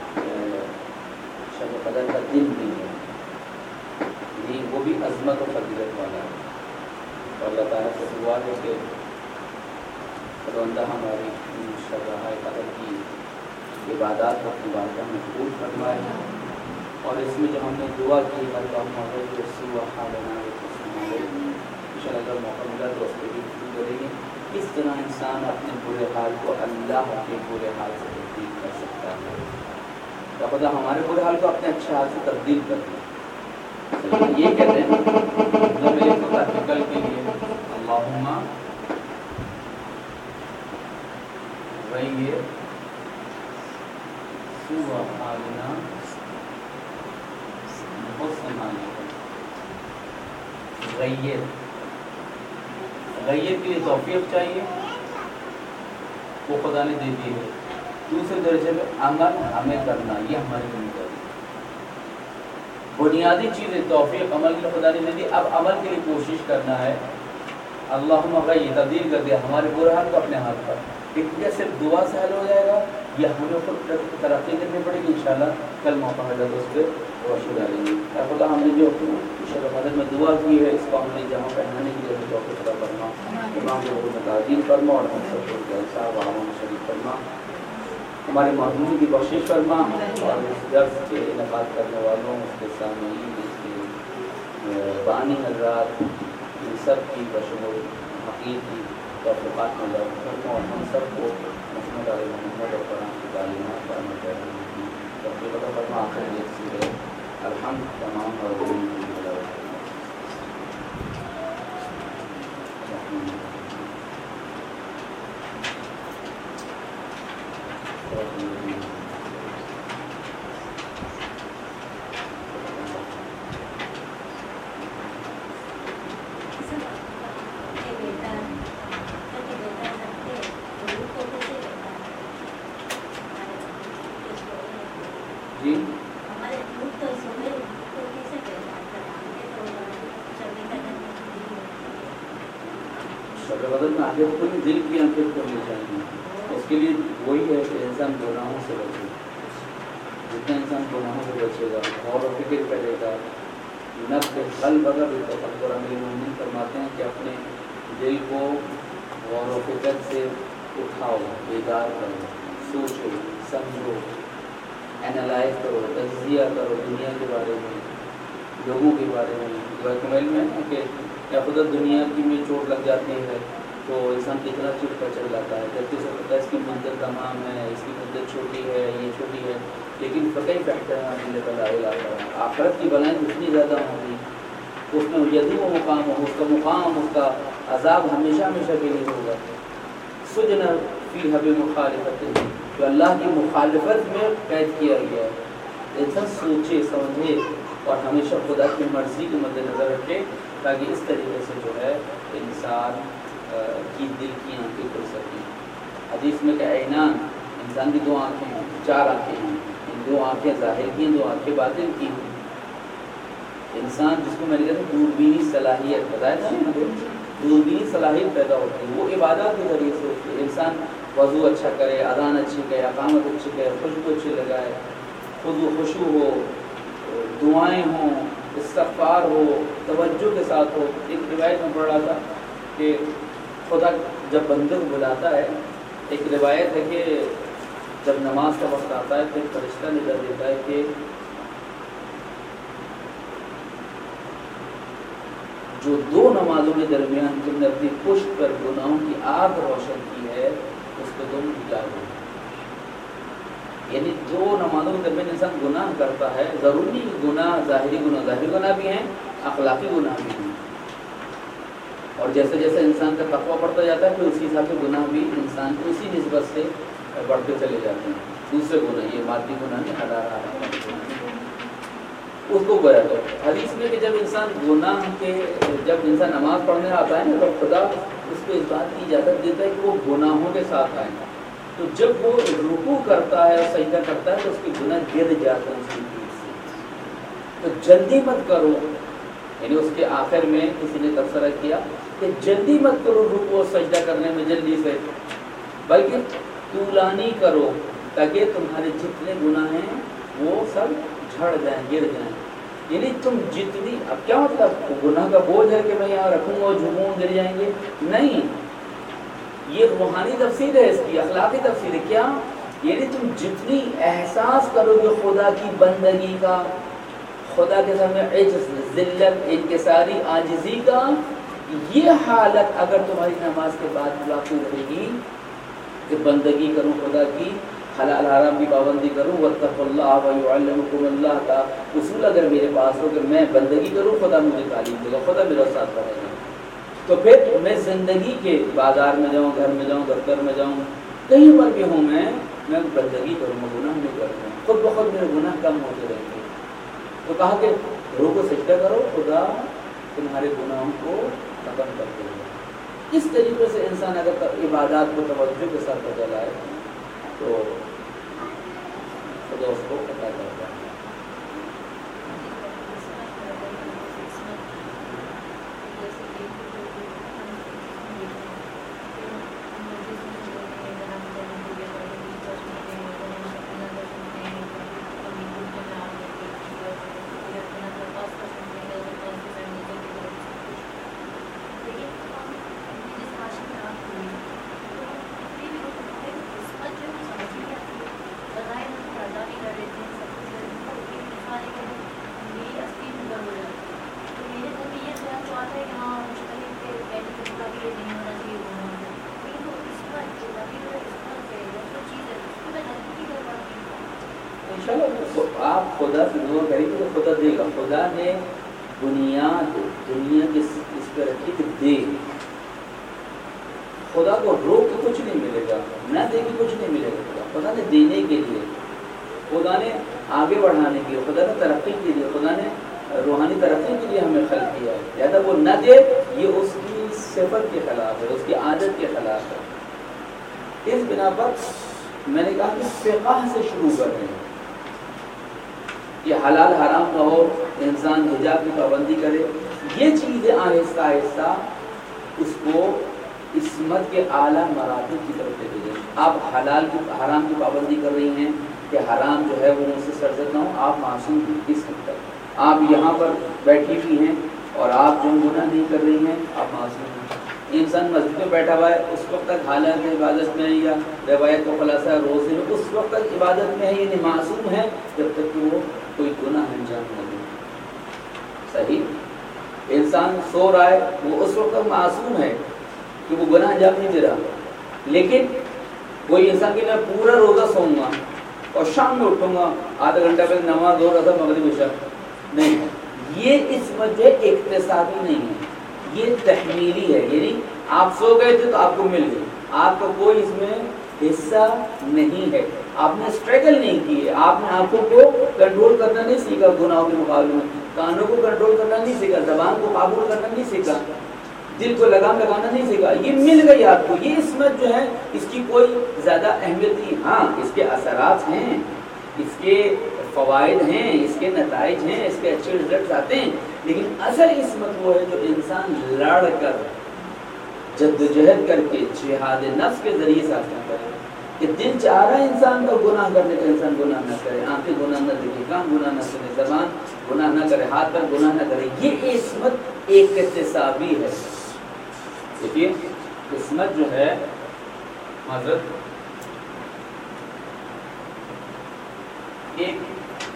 شب قدر کا دن بھی ہے, وہ بھی عظمت و فضیلت والا ہے. اور اللہ تعالیٰ سے دعا ہے کہ خداوندہ ہماری شب قدر کی عبادات کو اپنی بارگاہ میں قبول فرمائے. اور اس میں جو ہم نے دعا کی انشاء اللہ موقع ملا تو اس پہ بھی کریں گے کس طرح انسان اپنے برے حال کو اللہ کے برے حال سے تبدیل کر سکتا ہے. کیا خدا ہمارے برے حال کو اپنے اچھے حال سے تبدیل کر دیں. یہ کہتے ہیں جب ایک ہوتا ہے کل کے لیے اللہم غیر سوء حالنا بحسن حالنا. غیر غیت کے لیے توفیق چاہیے، وہ خدا نے دے دی ہے۔ دوسرے درجے میں عمل ہمیں کرنا، یہ ہماری ذمہ داری ہے۔ بنیادی چیز ہے توفیق عمل کی خدا نے دے دی، اب عمل کے لیے کوشش کرنا ہے۔ اللہم غیر تبدیل کر دیا ہمارے برے حال کو اپنے ہاتھ پر، کیا صرف دعا سے حل ہو جائے گا یا ہمیں خود ترقی کرنی پڑے گی؟ انشاءاللہ کل موقع ملے تو اس پہ روشنی ڈالیں گے۔ خدا ہم نے جو شب قدر میں دعا کی ہے اس کو ہم نے جہاں پہنانے کے لیے توفیق عطا فرما، امام لوگوں میں تعظیم فرما اور ہم سب کو جلسہ و عوام شریف فرما، ہمارے معذورین کی بخشش فرما، اور اس درس کے انعقاد کرنے والوں، اس کے سامعین، اس کے بانی حضرات، ان سب کی بشمول حقیق کی توفیقات میں لاؤ فرما، اور ہم سب کو محمد علیہ محمد اور قرآن کی تعلیمات پر عمل کرنے کی توفیق عطا فرما۔ آخر ایک سورہ الحمد تمام اور دل کی آنکھیں کھولنی چاہیے۔ اس کے لیے وہی ہے کہ انسان گناہوں سے بچے، جتنا انسان گناہوں سے بچے گا، غور و فکر کرے گا، نفس قلب اگر تفکر امیر المومنین فرماتے ہیں کہ اپنے دل کو غور و فکر سے اٹھاؤ، بیدار کرو، سوچو، سمجھو، اینالائز کرو، تجزیہ کرو دنیا کے بارے میں، لوگوں کے بارے میں۔ کمیل میں ہے کہ کیا خدا دنیا کی میں چوٹ لگ جاتی ہے تو انسان کتنا چڑ پر چل جاتا ہے، جبکہ اسے پتہ ہے اس کی مدت تمام ہے، اس کی مدت چھوٹی ہے، یہ چھوٹی ہے، لیکن فقہی فیکٹر ہے آخرت کی بلائیں اتنی زیادہ ہوگی، اس میں یدی وہ مقام ہو، اس کا مقام، اس کا عذاب ہمیشہ ہمیشہ کے لیے ہوگا۔ سجن فی حب مخالفت، جو اللہ کی مخالفت میں قید کیا گیا ہے۔ انسان سوچے سمجھے اور ہمیشہ خدا کی مرضی کو مد نظر رکھے، تاکہ اس طریقے سے جو ہے انسان کی دل کی آنکھیں کھل سکیں۔ حدیث میں کہ عینان، انسان کی دو آنکھیں ہیں، چار آنکھیں ہیں، ان دو آنکھیں ظاہر کی ہیں، دو آنکھیں باطن کی ہیں۔ انسان جس کو میں نے کہا تھا دوربینی صلاحیت بتایا تھا نا، دوربینی صلاحیت پیدا ہوتی ہے، وہ عبادات کے ذریعے سے ہوتی ہے۔ انسان وضو اچھا کرے، اذان اچھی کرے، اقامت اچھی کرے، خوشبو اچھی لگائے، خشوع ہو، دعائیں ہوں، استغفار ہو، توجہ کے ساتھ ہو۔ ایک روایت میں پڑھ رہا تھا کہ خدا جب بندے کو بلاتا ہے، ایک روایت ہے کہ جب نماز کا وقت آتا ہے پھر فرشتہ ندا دیتا ہے کہ جو دو نمازوں کے درمیان تم نے اپنی پشت پر گناہوں کی آگ روشن کی ہے اس کو تم جلاؤ۔ یعنی دو نمازوں کے درمیان انسان گناہ کرتا ہے، ضروری گناہ، ظاہری گناہ بھی ہیں، اخلاقی گناہ بھی ہیں، اور جیسے جیسے انسان کا تقویٰ بڑھتا جاتا ہے پھر اسی حساب سے گناہ بھی انسان کو اسی نسبت سے بڑھتے چلے جاتے ہیں۔ دوسرے گناہ، یہ مادی گناہ نہیں ہٹا رہا ہے اس کو گویا تو حدیث میں کہ جب انسان نماز پڑھنے آتا ہے نا تو خدا اس کو اس بات کی اجازت دیتا ہے کہ وہ گناہوں کے ساتھ آئے، تو جب وہ رکوع کرتا ہے اور سجدہ کرتا ہے تو اس کے گناہ گر جاتے ہیں اس کی پیٹھ سے۔ تو جلدی مت کرو، یعنی اس کے آخر میں کسی نے تبصرہ کیا کہ جلدی مت کرو رکوع اور سجدہ کرنے میں جلدی سے، بلکہ طولانی کرو تاکہ تمہارے جتنے گناہ ہیں وہ سب جھڑ جائیں، گر جائیں۔ یعنی تم جتنی، اب کیا مطلب گناہ کا بوجھ ہے کہ میں یہاں رکھوں گا اور جھکوں گر جائیں گے؟ نہیں، یہ روحانی تفسیر ہے، اس کی اخلاقی تفسیر ہے۔ کیا؟ یعنی تم جتنی احساس کرو گے خدا کی بندگی کا، خدا کے سامنے عجز، ذلت، انکساری، عاجزی کا، یہ حالت اگر تمہاری نماز کے بعد باقی رہے گی کہ بندگی کروں خدا کی، حلال حرام کی پابندی کروں، واتقوا اللہ ویعلمکم اللہ کا اصول اگر میرے پاس ہو کہ میں بندگی کروں، خدا مجھے تعلیم دے گا، خدا میرا ساتھ کرے گا، تو پھر میں زندگی کے بازار میں جاؤں، گھر میں جاؤں، دفتر میں جاؤں، کہیں پر بھی ہوں، میں بندگی کروں گا، گناہ نہیں کروں گا، خود بخود میرے گناہ کم ہوتے رہیں گے۔ تو کہا کہ رکوع سجدہ کرو، خدا تمہارے گناہوں کو ختم کر دے گا۔ इस तरीके से इंसान अगर इबादत को तवज्जो के साथ चलाए तो खुदा उसको पता करता है। आप खुदा से दुआ करेंगे तो खुदा देगा। खुदा ने बुनियाद दुनिया की इस पर रखी कि दे, खुदा को रोक के कुछ नहीं मिलेगा, न दे के कुछ नहीं मिलेगा। खुदा ने देने के लिए, खुदा ने आगे बढ़ाने के लिए, खुदा ने तरक्की के लिए, खुदा ने रूहानी तरक्की के लिए हमें खल्क किया है। लिहाजा वो न दे ये उसकी सिफत के खिलाफ है, उसकी आदत के खिलाफ है। इस बिना पर मैंने कहा कि फ़िक़्ह से शुरू कर रहे हैं कि हलाल हराम का हो, इंसान हिजाब की पाबंदी करे, ये चीज़ें आहिस्ता आहिस्ता उसको इस्मत के आला मरातब की तरफ लेके गए। आप हलाल की हराम की पाबंदी कर रही हैं कि हराम जो है वो मुझसे सरजद ना हो, आप मासूम हैं इस हद तक। आप यहाँ पर बैठी हुई हैं और आप जो गुनाह नहीं कर रही हैं, आप मासूम हैं। इंसान मस्जिद में बैठा हुआ है, उस वक्त तक हालत इबादत में है, या रवायत का खुलासा रोज़े में उस वक्त तक इबादत में है, ये मासूम है जब तक कि वो कोई गुनाह अंजाम न दे। सही, इंसान सो रहा है, वो उस वक्त तक मासूम है कि वो गुनाह अंजाम नहीं दे रहा। लेकिन कोई इंसान के मैं पूरा रोज़ा सोऊंगा और शाम में उठूंगा, आधा घंटा पहले नमाज हो रहा था मगरिब इशा, नहीं, ये इस वजह इक्तिसाबी नहीं है, ये तहमीली है। यानी आप सो गए थे तो आपको मिल गई, आपका कोई इसमें हिस्सा नहीं है, आपने स्ट्रगल नहीं की है, आपने आंखों को कंट्रोल करना नहीं सीखा, गुनाहों के मुकाबले में कानों को कंट्रोल करना नहीं सीखा, ज़बान को काबू करना नहीं सीखा, दिल को लगाम लगाना नहीं सीखा, ये मिल गई आपको। ये इसमत जो है इसकी कोई ज़्यादा अहमियत नहीं। हाँ, इसके असरात हैं, इसके फ़वाइद हैं, इसके नताइज हैं, इसके अच्छे रिजल्ट आते हैं, लेकिन असल इसमत वो है जो इंसान लड़ कर जद्दोजहद करके जिहाद नफ्स के ज़रिए से हासिल करे। कि दिल चाह रहा है इंसान का गुनाह करने का, इंसान गुनाह न करे, आंखें गुनाह न देखे, कान गुनाह न सुने, ज़बान गुनाह न करे, हाथ पर गुनाह न करे, ये इसमत एक इक्तिसाबी है। देखिए इसमत जो है हज़रत एक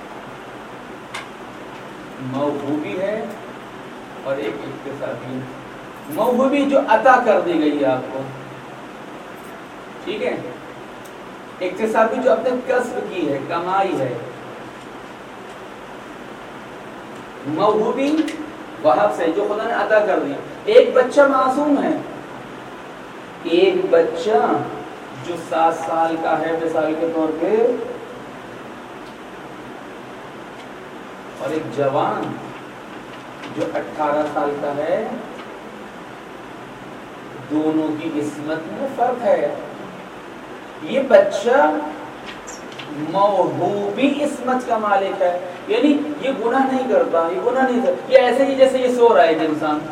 मौहूबी है और एक इक्तिसाबी है। मौहूबी जो अता कर दी गई है आपको, ठीक है, इक्तिसाबी जो आपने कस्ब की है, कमाई है। मौहूबी वहाब से जो खुदा ने अता कर दी। एक बच्चा मासूम है, एक बच्चा जो 7 साल का है मिसाल के तौर पे, और एक जवान जो 18 साल का है, दोनों की इस्मत में फर्क है। ये बच्चा मौहूबी इस्मत का मालिक है, यानी ये गुनाह नहीं करता, ये गुनाह नहीं करता। ये ऐसे ही जैसे ये सो रहा है,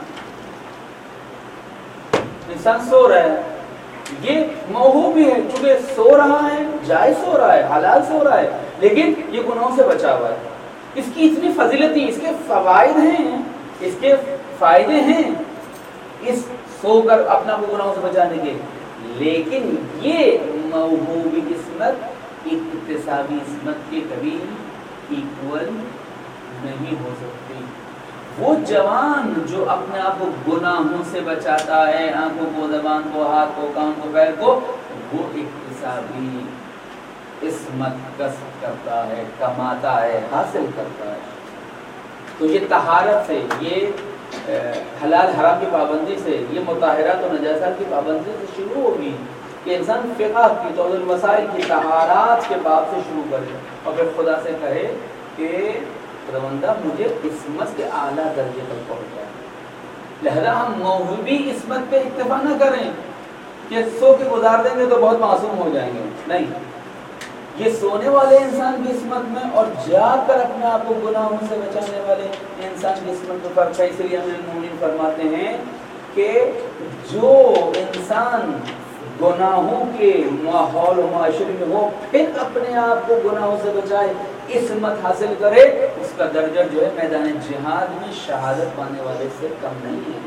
इंसान सो रहा है, ये मौहूबी है, चूंकि सो रहा है, जायज सो रहा है, हलाल सो रहा है, लेकिन ये गुनाहों से बचा हुआ है। इसकी इतनी फजीलती, इसके फवाइद हैं, इसके फायदे हैं इस सोकर अपना को गुनाहों से बचाने के, लेकिन ये मौहूबी किस्मत इक्तिसाबी इस्मत के कभी इक्वल नहीं हो सकती। वो जवान जो अपने आप को गुनाहों से बचाता है, आंखों को, ज़बान को, हाथ को, कान को, पैर को, वो इक्तिसाबी इस्मत कसब करता है, कमाता है, हासिल करता है। तो ये तहारत से, ये हलाल हराम की पाबंदी से, ये मुताहिरात और नजासात की पाबंदी से शुरू होगी कि इंसान फ़िक़्ह की, तौहीद मसाइल की, तहारात के बाब से शुरू करे और फिर खुदा से कहे कि खुदावंदा मुझे इस्मत के आला दर्जे तक पहुँचाए। لہذا ہم موہبی عصمت پہ اکتفا نہ کریں کہ سو کے گزار دیں گے تو بہت معصوم ہو جائیں گے، نہیں، یہ سونے والے انسان کی عصمت میں اور جاگ کر اپنے آپ کو گناہوں سے بچانے والے انسان کی عصمت میں فرق ہے۔ اس لیے امیر المومنین فرماتے ہیں کہ جو انسان گناہوں کے ماحول و معاشرے میں ہو پھر اپنے آپ کو گناہوں سے بچائے، عصمت حاصل کرے، اس کا درجہ جو ہے میدان جہاد میں شہادت پانے والے سے کم نہیں ہے،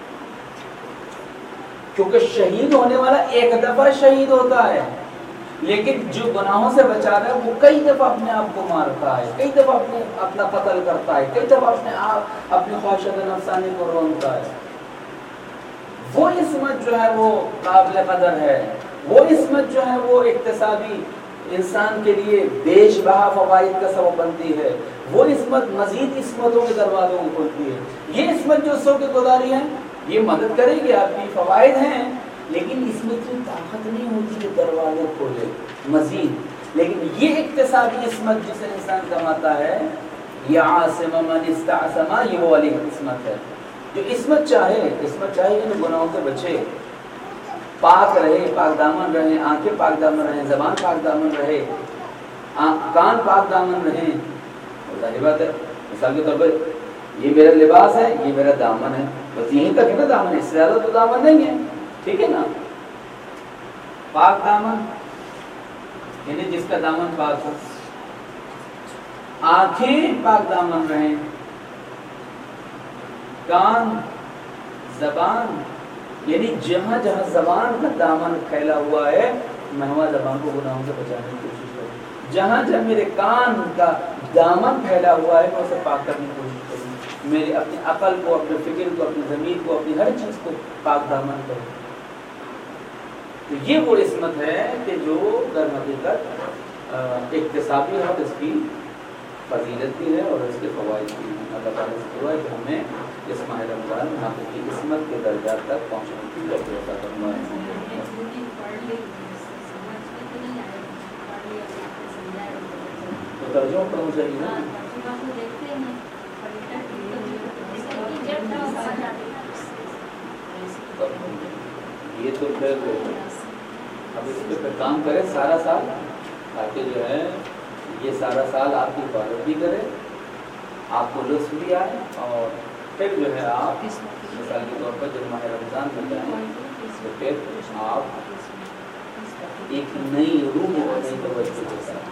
کیونکہ شہید ہونے والا ایک دفعہ شہید ہوتا ہے، لیکن جو گناہوں سے بچا رہا ہے وہ کئی دفعہ اپنے آپ کو مارتا ہے، کئی دفعہ اپنا قتل کرتا ہے، کئی دفعہ اپنی خواہشات نفسانی کو رونتا ہے۔ وہ عصمت جو ہے وہ قابل قدر ہے، وہ عصمت جو ہے وہ اکتسابی انسان کے لیے بیش بہا فوائد کا سبب بنتی ہے، وہ عصمت مزید عصمتوں کے دروازوں کو کھولتی ہے۔ یہ عصمت جو سو کے گزاری ہے یہ مدد کرے گی، آپ کی فوائد ہیں، لیکن اس میں اتنی طاقت نہیں ہوتی کہ دروازے کھولے مزید۔ لیکن یہ اکتسابی عصمت جسے انسان کماتا ہے، یا عاصم من استعصم، یہ وہ والی عصمت ہے جو عصمت چاہے کہ گناہوں سے بچے، پاک رہے، پاک دامن رہے، آنکھیں پاک دامن رہیں، زبان پاک دامن رہے، کان پاک دامن رہیں۔ ظاہر بات ہے، مثال کے طور پر یہ میرا لباس ہے، یہ میرا دامن ہے، بس یہیں تک ہے نا دامن، اس سے زیادہ تو دامن نہیں ہے، ٹھیک ہے نا؟ پاک دامن یعنی جس کا دامن پاک ہو، آنکھیں پاک دامن رہیں، کان، زبان، یعنی جہاں جہاں زبان کا دامن پھیلا ہوا ہے میں وہاں زبان کو گناہوں سے بچانے کی کوشش کروں، جہاں جہاں میرے کان کا دامن پھیلا ہوا ہے میں اسے پاک کرنے کی کوشش کروں، میری اپنی عقل کو، اپنے فکر کو، اپنی ضمیر کو، اپنی ہر چیز کو پاک دامن کروں۔ تو یہ وہ عصمت ہے کہ جو در حقیقت اکتسابی ہے، اور اس کی فضیلت بھی ہے اور اس کے فوائد بھی ہیں۔ اللہ تعالیٰ سے دعا ہے کہ ہمیں اس ماہ رمضان میں حقیقی عصمت کے درجات تک پہنچنے کی توفیق عطا فرمائے۔ تو ترجمہ کرنا چاہیے نا، یہ تو پھر اب اس پہ کام کرے سارا سال، تاکہ جو ہے یہ سارا سال آپ کی عبادت بھی کرے، آپ کو لطف بھی آئے، اور پھر جو ہے آپ مثال کے طور پر جب ماہ رمضان میں جائیں تو پھر آپ ایک نئی روح اور نئی توجہ کے ساتھ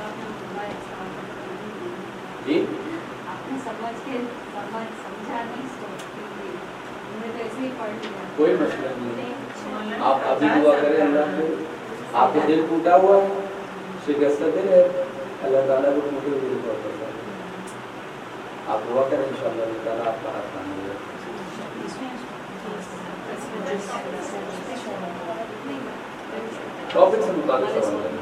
جی کوئی مسئلہ نہیں، آپ ابھی دعا کریں اللہ سے، آپ کا دل ٹوٹا ہوا ہے، شکست دل ہے، اللہ تعالیٰ کو ٹوٹے ہوئے دل کو کرتا ہے، آپ دعا کریں انشاءاللہ اللہ تعالیٰ آپ کا ہاتھ تھامے گا۔ ٹاپک سے متعلق سوال کریں۔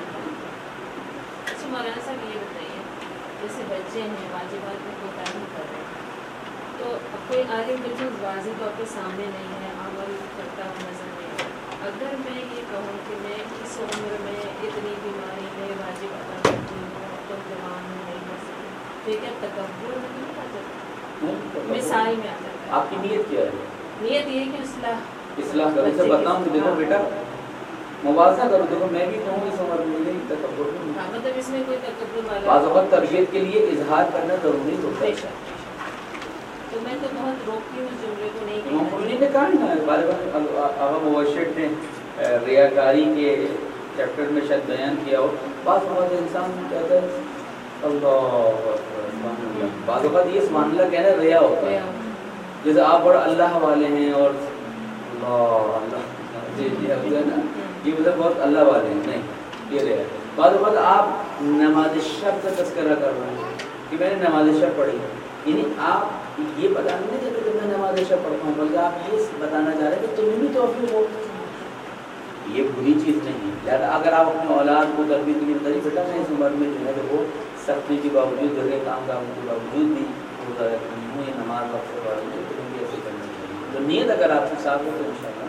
اچھا مولانا صاحب یہ بتائیے، جیسے بچے ہیں واجبات میں کوتاہی کر رہے ہیں، تو اب کوئی عالم بالکل واضح طور پہ سامنے نہیں ہے، عمل کرتا ہوا نظر نہیں ہے، اگر میں یہ کہوں کہ میں اس عمر میں اتنی بیماری میں واجب ادا کرتی ہوں تو جوان میں نہیں کر سکتی، تو یہ کیا تکبر میں نہیں آ جاتا؟ مثال میں آ جاتا ہے۔ آپ کی نیت کیا ہے؟ نیت یہ کہ اصلاح کرنے سے بتاؤں کہ دیکھو بیٹا موازنہ کرو، دیکھو میں بھی کہوں اس عمر میں نہیں تکبر نہیں، مطلب اس میں کوئی تکبر والا بعض اوقات تربیت کے لیے اظہار کرنا ضروری ہوتا ہے۔ تو میں تو بہت روکتی ہوں اس جملے کو نہیں امام خمینی نے کہا نا، بار بار مبشر نے ریاکاری کے چیپٹر میں شاید بیان کیا ہو، بعض اوقات انسان کہتا ہے اللہ سبحان اللہ، بعض اوقات یہ سبحان اللہ کہنا ریا ہوتا ہے، جیسے آپ بڑا اللہ والے ہیں اور اللہ اللہ جی جی ہے نا، یہ مطلب بہت اللہ والے ہیں، نہیں یہ ریا ہے۔ بعض اوقات آپ نماز شب کا تذکرہ کر رہے ہیں کہ میں نے نماز شب پڑھی، یعنی آپ یہ بتانا نہیں چاہتے کہ میں نماز شب پڑھتا ہوں، بلکہ آپ یہ بتانا چاہ رہے ہیں کہ تمہیں بھی توفیق ہو، یہ بری چیز نہیں ہے۔ لہٰذا اگر آپ اپنے اولاد کو تربیت کے لیے بتائیے بیٹا میں اس عمر میں جو ہے وہ سختی کے باوجود گھر کے کام کاموں کے باوجود بھی روزہ رکھتی ہوں، یہ نماز وقت سے پڑھ رہی ہوں، تمہیں بھی ایسے کرنا چاہیے۔ تو نیت اگر آپ کے ساتھ ہو تو ان شاء اللہ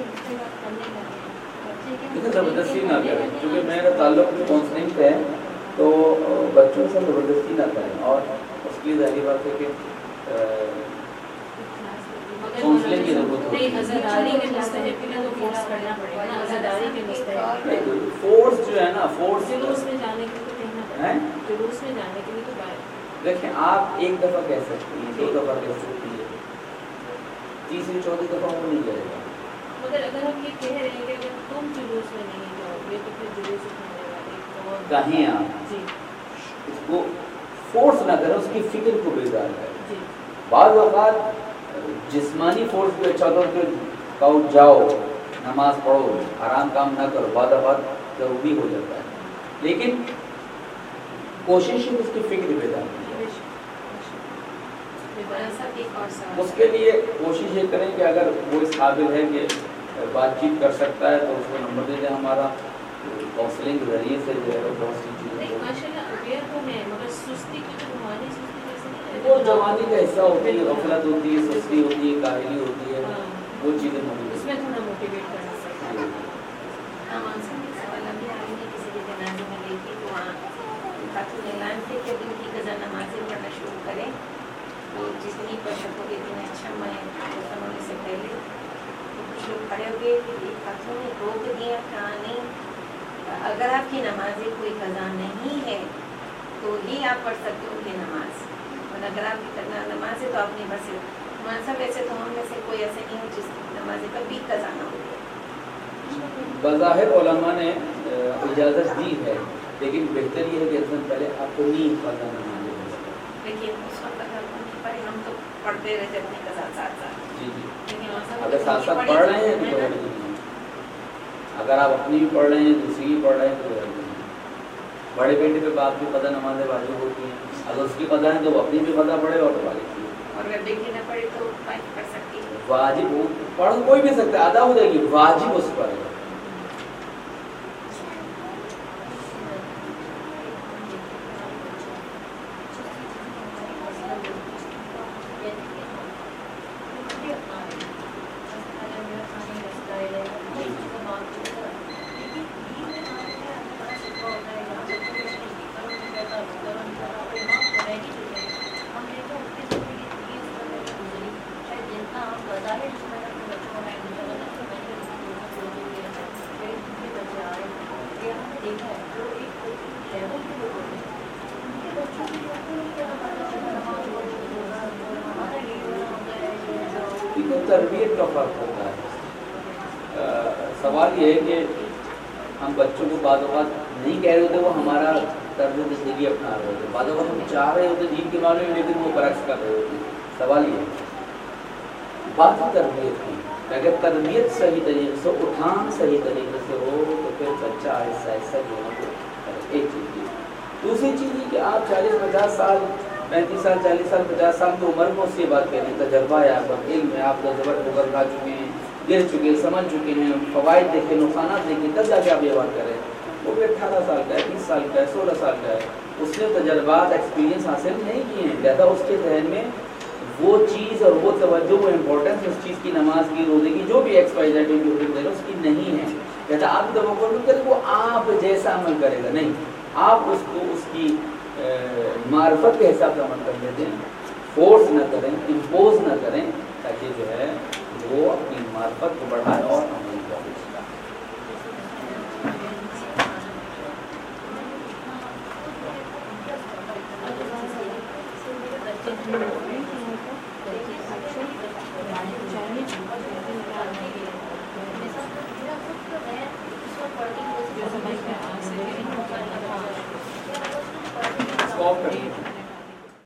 زبردستی نہ کریں، کیونکہ میرا تعلق بھی کاؤنسلنگ پہ ہے، تو بچوں سے زبردستی نہ کریں، اور اس کی ظاہری بات ہے کہ کاؤنسلنگ کی ضرورت ہوتی ہے۔ عزاداری کے مستحق کے لیے تو فورس کرنا پڑے گا نا، عزاداری کے مستحق فورس جو ہے نا، فورس جلوس میں جانے کے لیے کہنا پڑے گا، جلوس میں جانے کے لیے تو دیکھیں آپ ایک دفعہ کہہ سکتی ہیں، 2 دفعہ کہہ سکتی ہے، تیسری چوتھی دفعہ وہ نہیں جائے گا۔ مگر اگر ہم یہ کہہ رہے ہیں کہ اگر تم جلوس میں نہیں جاؤ گے تو پھر جلوس اٹھانے والے اور کہیں آپ جی اس کو فورس نہ کریں، اس کی فکر کو بیدار کریں۔ جی بعض اوقات جسمانی فورس بھی اچھا ہوتا ہے کہ کہو جاؤ نماز پڑھو، آرام کام نہ کرو، بعض اوقات ضروری ہو جاتا ہے، لیکن کوشش ہے اس کی فکر بیدار کی۔ اس کے لیے کوشش یہ کریں کہ اگر وہ اس قابل ہے کہ بات چیت کر سکتا ہے تو اس کو نمبر دے دیں ہمارا، کاؤنسلنگ کے ذریعے سے جو ہے بہت سی چیزیں وہ جوانی کا حصہ ہوتی ہے، غفلت ہوتی ہے، سستی ہوتی ہے، کاہلی ہوتی ہے، وہ چیزیں موجود اس میں تھوڑا موٹیویٹ کرنا پڑتا ہے۔ کسی بھی جنازے میں دیکھی تو وہاں خاتون اعلان تھے کہ دن کی قضا نمازیں پڑھنا شروع کریں، تو جتنی پر شک ہو گئی تھی اچھا میں ختم ہونے سے پہلے تو کچھ لوگ کھڑے ہو گئے کہ یہ خاتون نے روک دیا، کہا نہیں، اگر آپ کی نمازیں کوئی قضا نہیں ہے تو ہی آپ پڑھ سکتے ہو کہ نماز، اور اگر آپ کی نماز ہے تو آپ نہیں پڑھ سکتے۔ مانسا ویسے تو ہم میں سے کوئی ایسے نہیں ہو جس نمازیں کبھی قضا نہ ہو۔ بظاہر علماء نے اجازت دی ہے، لیکن بہتر یہ ہے کہ انسان پہلے اپنی قضا نمازیں پڑھے، لیکن اس وقت اگر ہم نہیں پڑھے ہم تو پڑھتے رہتے اپنی قضا ساتھ ساتھ۔ جی جی، لیکن اگر ساتھ ساتھ پڑھ رہے ہیں تو غلط نہیں ہے، اگر آپ اپنی بھی پڑھ رہے ہیں دوسری بھی پڑھ رہے ہیں تو غلط نہیں ہے۔ بڑے بیٹے پہ باپ کی قضا نمازیں واجب ہوتی ہیں، اگر اس کی قضا ہے تو وہ اپنی بھی قضا پڑھے اور واجب کی، اور اگر بیٹی نہ پڑھے تو واجب پڑھ سکتی ہے، واجب پڑھ کوئی بھی سکتا ہے، ادا ہو جائے گی، واجب اس پر ہے۔ تربیت کا فرق ہوتا ہے۔ سوال یہ ہے کہ ہم بچوں کو بعض اوقات نہیں کہہ رہے ہوتے، وہ ہمارا طرز زندگی اپنا رہے ہوتے، بعض اوقات ہم چاہ رہے ہوتے دین کے معاملے میں لیکن وہ برعکس کر رہے ہوتے ہیں۔ سوال یہ ہے بات تربیت کی، اگر تربیت صحیح طریقے سے، اٹھان صحیح طریقے سے ہو تو پھر بچہ آہستہ آہستہ جو ہے ایک چیز کی۔ دوسری چیز یہ کہ آپ 40-50 سال 35 سال 40 سال 50 سال کی عمر میں اس سے بات کہہ رہے ہیں، تجربہ ہے آپ کا، علم ہے، آپ کا زبر گزر چکے ہیں، گر چکے، سمجھ چکے ہیں، فوائد دیکھے، نقصانات دیکھے، تب جا کے آپ یہ بات کر رہے ہیں۔ وہ بھی 18 سال کا ہے، 20 سال کا ہے، 16 سال کا ہے، اس نے تجربات ایکسپیرینس حاصل نہیں کیے ہیں، لہٰذا اس کے ذہن میں وہ چیز اور وہ توجہ، وہ امپورٹنس اس چیز کی، نماز کی، روزے کی، جو بھی XYZ جو بھی دے رہے اس کی نہیں ہے، لہٰذا آپ توقع نہیں کریں وہ آپ جیسا عمل کرے گا، نہیں، آپ اس کو اس کی معرفت کے حساب سے عمل کر لیتے ہیں، فورس نہ کریں، امپوز نہ کریں، تاکہ جو ہے وہ اپنی معرفت کو بڑھائے اور عمل کرے۔